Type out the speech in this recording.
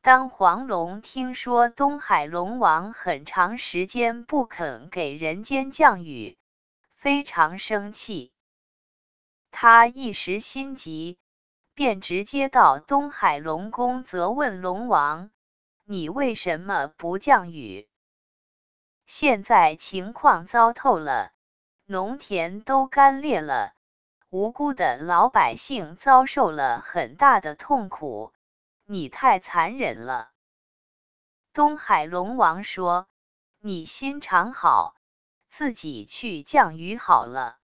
当黄龙听说东海龙王很长时间不肯给人间降雨，非常生气。他一时心急，便直接到东海龙宫责问龙王：“你为什么不降雨？现在情况糟透了，农田都干裂了，无辜的老百姓遭受了很大的痛苦，你太残忍了。”东海龙王说：“你心肠好，自己去降雨好了。”